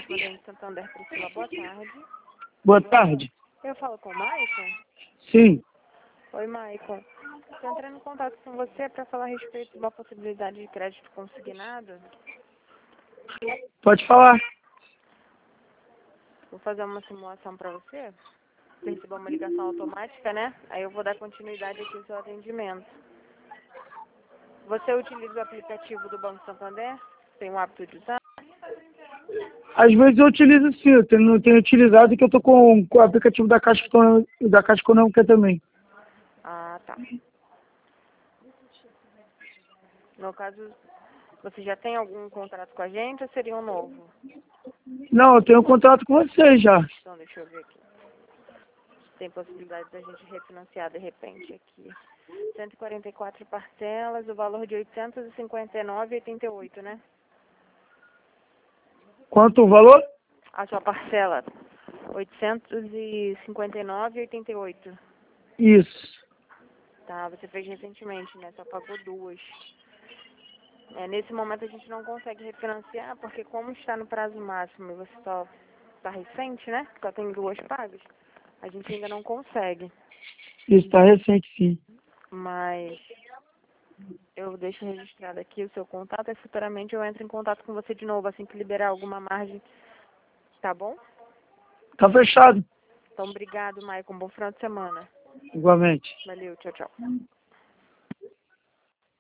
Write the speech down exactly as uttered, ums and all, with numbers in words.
correspondente Santander Priscila, boa tarde. Boa tarde. Eu falo com o Maicon? Sim. Oi, Maicon. Estou entrando em contato com você para falar a respeito de uma possibilidade de crédito consignado. Pode falar. Vou fazer uma simulação para você. Você recebeu uma ligação automática, né? Aí eu vou dar continuidade aqui ao seu atendimento. Você utiliza o aplicativo do Banco Santander? Tem o hábito de usar? Às vezes eu utilizo sim, eu tenho, tenho utilizado que eu tô com, com o aplicativo da Caixa, Econô- da Caixa Econômica também. Ah, tá. No caso, você já tem algum contrato com a gente ou seria um novo? Não, eu tenho um contrato com você já. Então, deixa eu ver aqui. Tem possibilidade da gente refinanciar de repente aqui. cento e quarenta e quatro parcelas, o valor de oitocentos e cinquenta e nove reais e oitenta e oito centavos, né? Quanto o valor? A sua parcela, oitocentos e cinquenta e nove reais e oitenta e oito centavos. Isso. Tá, você fez recentemente, né? Só pagou duas. É, nesse momento a gente não consegue refinanciar, porque como está no prazo máximo e você só está recente, né? Só tem duas pagas, a gente ainda não consegue. Isso, está recente sim. Mas eu deixo registrado aqui o seu contato e futuramente eu entro em contato com você de novo, assim que liberar alguma margem, tá bom? Tá fechado. Então, obrigado, Maicon. Bom final de semana. Igualmente. Valeu, tchau, tchau.